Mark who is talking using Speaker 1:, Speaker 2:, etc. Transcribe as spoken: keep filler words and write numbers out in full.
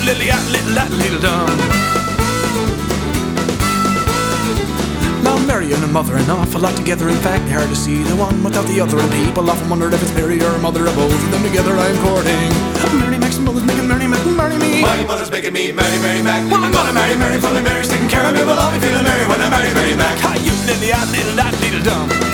Speaker 1: lily, ah, little, that little dumb. Now Mary and her mother an awful lot together. In fact, hard to see the one without the other. And people often wondered if it's Mary or her mother or both of them together I'm courting. Mary Mac's mother's making Mary Mac marry me.
Speaker 2: My mother's making me marry Mary Mac. Well, I'm gonna marry Mary, fully Mary's taking care of me. Well, I'll be feeling Mary when I marry Mary Mac.
Speaker 1: Hi, you lily, ah, little, that little dumb.